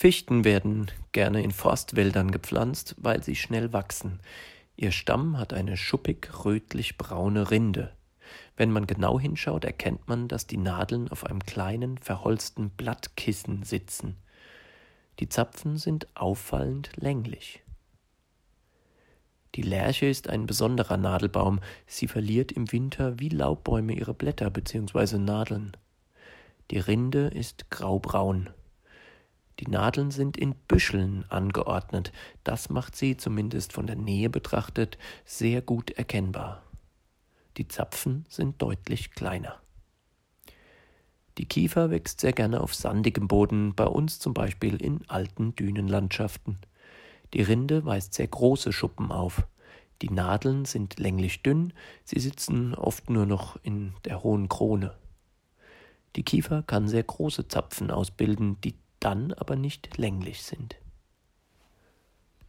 Fichten werden gerne in Forstwäldern gepflanzt, weil sie schnell wachsen. Ihr Stamm hat eine schuppig-rötlich-braune Rinde. Wenn man genau hinschaut, erkennt man, dass die Nadeln auf einem kleinen, verholzten Blattkissen sitzen. Die Zapfen sind auffallend länglich. Die Lärche ist ein besonderer Nadelbaum. Sie verliert im Winter wie Laubbäume ihre Blätter bzw. Nadeln. Die Rinde ist graubraun. Die Nadeln sind in Büscheln angeordnet. Das macht sie, zumindest von der Nähe betrachtet, sehr gut erkennbar. Die Zapfen sind deutlich kleiner. Die Kiefer wächst sehr gerne auf sandigem Boden, bei uns zum Beispiel in alten Dünenlandschaften. Die Rinde weist sehr große Schuppen auf. Die Nadeln sind länglich dünn, sie sitzen oft nur noch in der hohen Krone. Die Kiefer kann sehr große Zapfen ausbilden, die dann aber nicht länglich sind.